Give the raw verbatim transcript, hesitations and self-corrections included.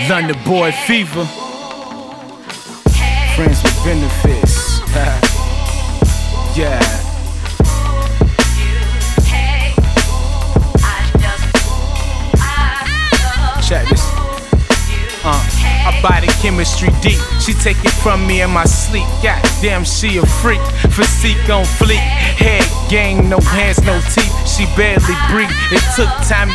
London boy fever. Friends with benefits. Yeah. Check this. Uh, our body chemistry deep. She take it from me in my sleep. Goddamn, she a freak. Physique on fleek. Head gang, no hands, no teeth. She barely breathe. It took time to